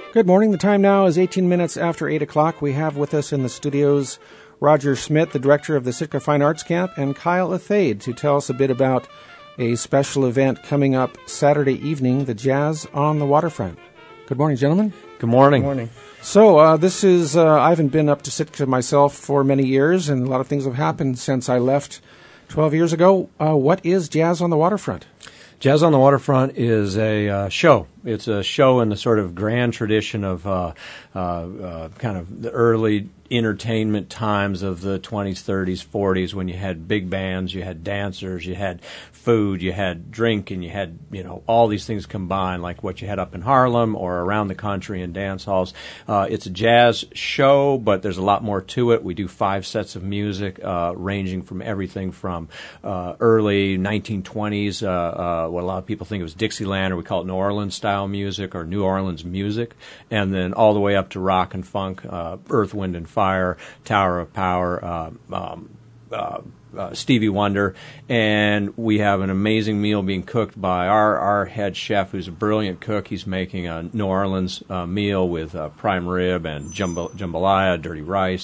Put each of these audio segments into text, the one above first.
Good morning. The time now is 18 minutes after 8 o'clock. We have with us in the studios Roger Schmidt, the director of the Sitka Fine Arts Camp, and Kyle Athade to tell us a bit about a special event coming up Saturday evening, the Jazz on the Waterfront. Good morning, gentlemen. Good morning. Good morning. So this is, I haven't been up to Sitka myself for many years, and a lot of things have happened since I left 12 years ago. What is Jazz on the Waterfront? Jazz on the Waterfront is a show. It's a show in the sort of grand tradition of kind of the early entertainment times of the 20s, 30s, 40s, when you had big bands, you had dancers, you had food, you had drink, and you had, all these things combined, like what you had up in Harlem or around the country in dance halls. It's a jazz show, but there's a lot more to it. We do 5 sets of music, ranging from everything from early 1920s, what a lot of people think it was Dixieland, or we call it New Orleans style music or New Orleans music, and then all the way up to rock and funk, Earth, Wind and Fire, Tower of Power, Stevie Wonder, and we have an amazing meal being cooked by our head chef, who's a brilliant cook. He's making a New Orleans meal with prime rib and jambalaya, dirty rice.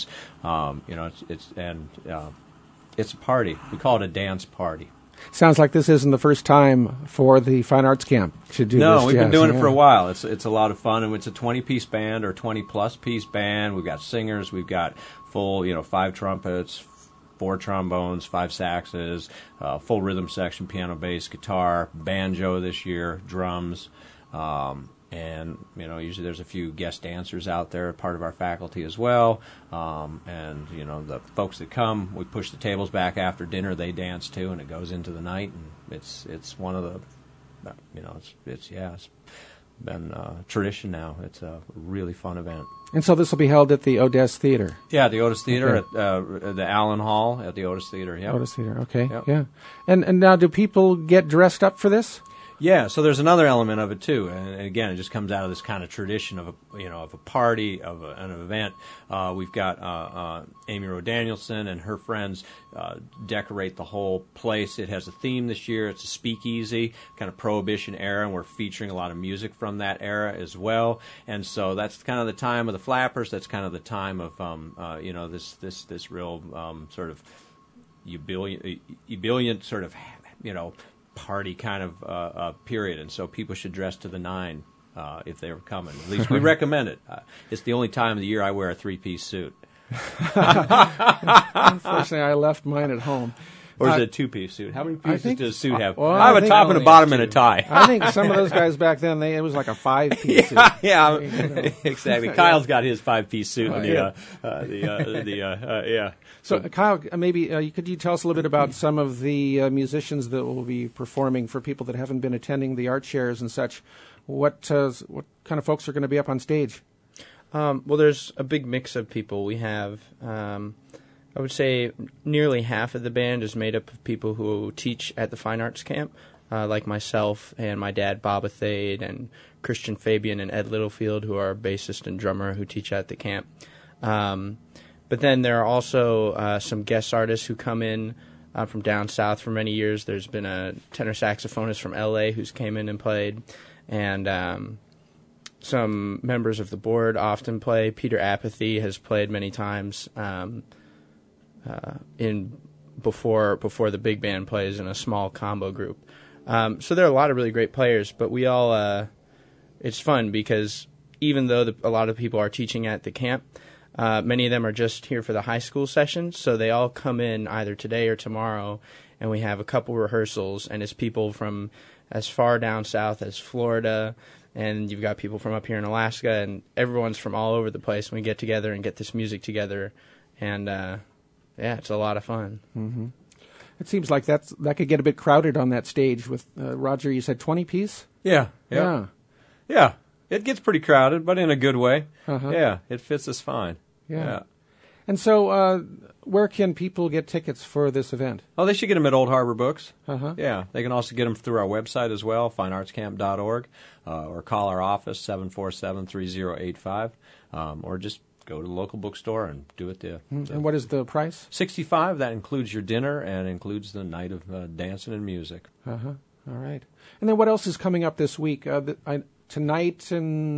It's a party. We call it a dance party. Sounds like this isn't the first time for the Fine Arts Camp to do this. No, we've been doing it for a while. It's a lot of fun, and it's a 20-piece band or 20-plus piece band. We've got singers. We've got full, 5 trumpets, 4 trombones, 5 saxes, full rhythm section, piano, bass, guitar, banjo this year, drums, and usually there's a few guest dancers out there, part of our faculty as well. And the folks that come, we push the tables back after dinner. They dance too, and it goes into the night. And it's one of the, it's been tradition now. It's a really fun event. And so this will be held at the Otis Theater. Yeah, the Otis Theater, okay. At the Allen Hall at the Otis Theater. Yeah, Otis Theater. Okay. Yep. Yeah. And now, do people get dressed up for this? Yeah, so there's another element of it too, and again, it just comes out of this kind of tradition of a party, of an event. We've got Amy Rowe Danielson and her friends decorate the whole place. It has a theme this year. It's a speakeasy, kind of Prohibition era, and we're featuring a lot of music from that era as well. And so that's kind of the time of the Flappers. That's kind of the time of this real sort of ebullient sort of party kind of period, and so people should dress to the nine if they were coming. At least we recommend it. It's the only time of the year I wear a 3-piece suit. Unfortunately, I left mine at home. Or is it a 2-piece suit? How many pieces does a suit have? Well, I have a top and a bottom and a tie. I think some of those guys back then, it was like a 5-piece suit. Yeah, exactly. Kyle's got his 5-piece suit. So, Kyle, maybe could you tell us a little bit about some of the musicians that will be performing for people that haven't been attending the art shares and such? What kind of folks are going to be up on stage? Well, there's a big mix of people. We have, I would say, nearly half of the band is made up of people who teach at the Fine Arts Camp, like myself and my dad, Bob Athade, and Christian Fabian and Ed Littlefield, who are bassist and drummer who teach at the camp. But then there are also some guest artists who come in from down south for many years. There's been a tenor saxophonist from L.A. who's came in and played, and some members of the board often play. Peter Apathy has played many times before the big band plays in a small combo group. So there are a lot of really great players, but we all it's fun because even though a lot of people are teaching at the camp, many of them are just here for the high school session, so they all come in either today or tomorrow, and we have a couple rehearsals, and it's people from as far down south as Florida, and you've got people from up here in Alaska, and everyone's from all over the place, and we get together and get this music together, and it's a lot of fun. Mm-hmm. It seems like that could get a bit crowded on that stage with, Roger, you said 20-piece? Yeah. It gets pretty crowded, but in a good way. Uh-huh. Yeah, it fits us fine. Yeah. And so where can people get tickets for this event? Oh, they should get them at Old Harbor Books. Uh-huh. Yeah, they can also get them through our website as well, fineartscamp.org, or call our office, 747-3085, or just go to the local bookstore and do it there. And what is the price? $65. That includes your dinner and includes the night of dancing and music. Uh-huh. All right. And then what else is coming up this week? Tonight and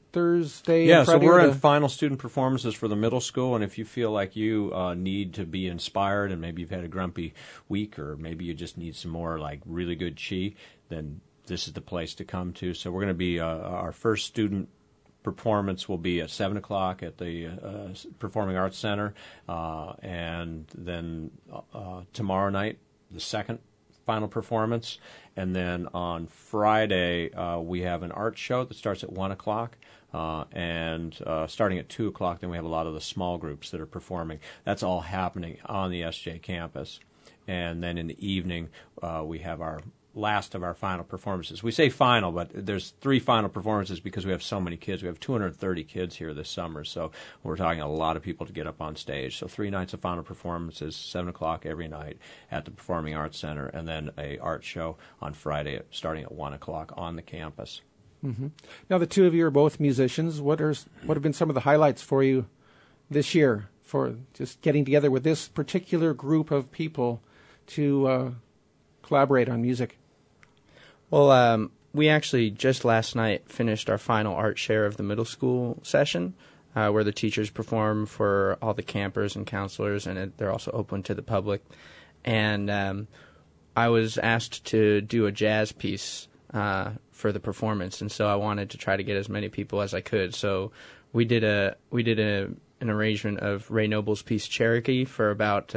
Thursday Yeah, and Friday? so we're in final student performances for the middle school, and if you feel like you need to be inspired and maybe you've had a grumpy week or maybe you just need some more like really good chi, then this is the place to come to. So we're going to be, our first student performance will be at 7 o'clock at the Performing Arts Center, and then tomorrow night, the second final performance, and then on Friday we have an art show that starts at 1 o'clock, and starting at 2 o'clock, then we have a lot of the small groups that are performing. That's all happening on the SJ campus. And then in the evening, we have our last of our final performances. We say final, but there's 3 final performances because we have so many kids. We have 230 kids here this summer, so we're talking a lot of people to get up on stage. So 3 nights of final performances, 7 o'clock every night at the Performing Arts Center, and then a art show on Friday starting at 1 o'clock on the campus. Mm-hmm. Now, the two of you are both musicians. What have been some of the highlights for you this year for just getting together with this particular group of people to collaborate on music? Well, we actually just last night finished our final art share of the middle school session, where the teachers perform for all the campers and counselors, and they're also open to the public. And I was asked to do a jazz piece for the performance, and so I wanted to try to get as many people as I could. So we did an arrangement of Ray Noble's piece Cherokee for about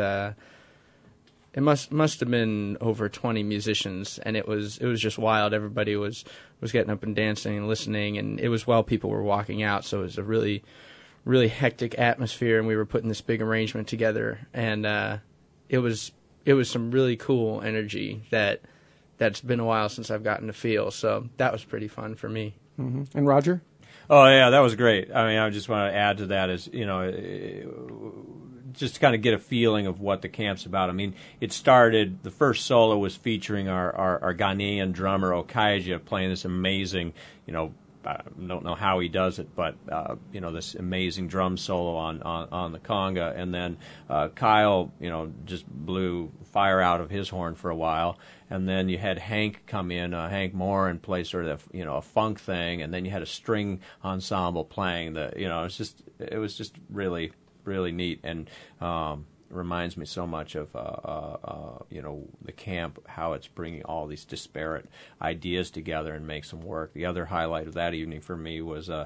it must have been over 20 musicians, and it was just wild. Everybody was getting up and dancing and listening, and it was while people were walking out, so it was a really, really hectic atmosphere, and we were putting this big arrangement together, and it was some really cool energy that's been a while since I've gotten to feel, so that was pretty fun for me. Mm-hmm. And Roger? Oh, yeah, that was great. I mean, I just want to add to that is, just to kind of get a feeling of what the camp's about. I mean, it started, the first solo was featuring our Ghanaian drummer, Okaija, playing this amazing, I don't know how he does it, but, this amazing drum solo on the conga. And then Kyle, just blew fire out of his horn for a while. And then you had Hank come in, Hank Moore, and play sort of, a funk thing. And then you had a string ensemble playing it was just really, really neat, and reminds me so much of the camp, how it's bringing all these disparate ideas together and makes them work. The other highlight of that evening for me was there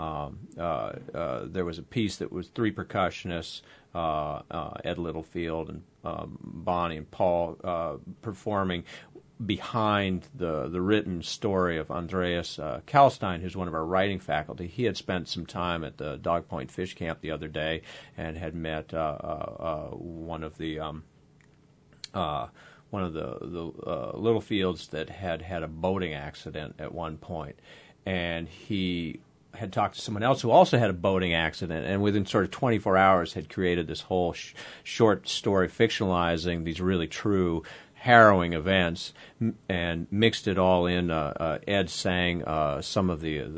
was a piece that was 3 percussionists, Ed Littlefield and Bonnie and Paul performing behind the written story of Andreas Kalstein, who's one of our writing faculty. He had spent some time at the Dog Point Fish Camp the other day and had met one of the Littlefields that had a boating accident at one point, and he had talked to someone else who also had a boating accident, and within sort of 24 hours had created this whole short story fictionalizing these really true, harrowing events, and mixed it all in. Ed sang some of the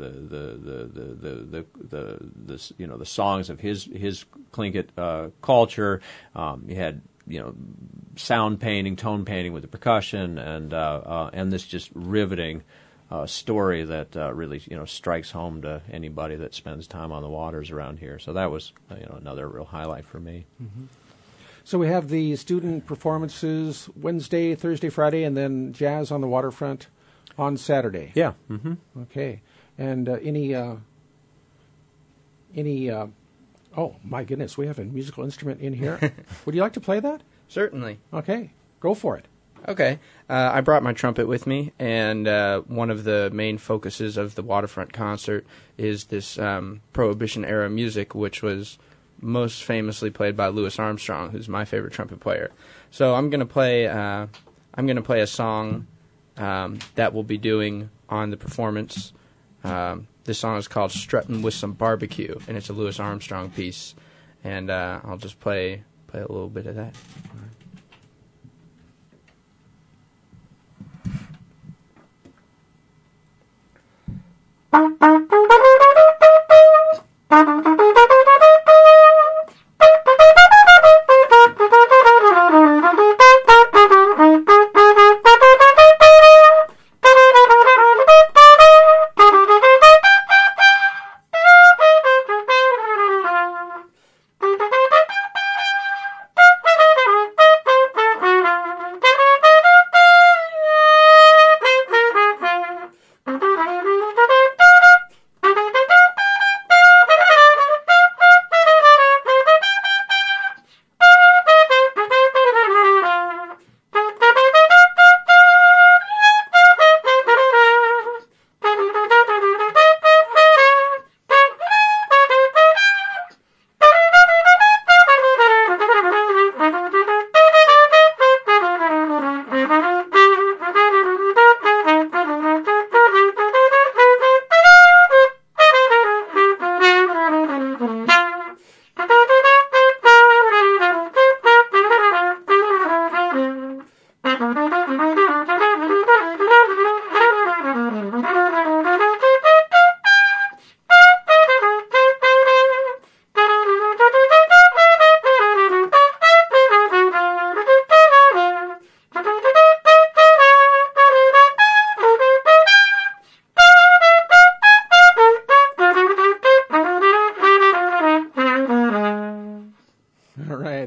songs of his Tlingit culture. He had sound painting, tone painting with the percussion, and this just riveting story that really strikes home to anybody that spends time on the waters around here. So that was another real highlight for me. Mm-hmm. So we have the student performances Wednesday, Thursday, Friday, and then jazz on the waterfront on Saturday. Yeah. Mm-hmm. Okay. And oh my goodness, we have a musical instrument in here. Would you like to play that? Certainly. Okay, go for it. Okay. I brought my trumpet with me, and one of the main focuses of the waterfront concert is this Prohibition-era music, which was most famously played by Louis Armstrong, who's my favorite trumpet player. So I'm going to play a song that we'll be doing on the performance. This song is called "Struttin' with Some Barbecue," and it's a Louis Armstrong piece. And I'll just play a little bit of that.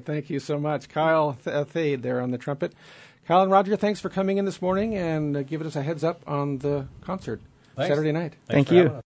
Thank you so much. Kyle Thade there on the trumpet. Kyle and Roger, thanks for coming in this morning and giving us a heads up on the concert Saturday night. Thank you.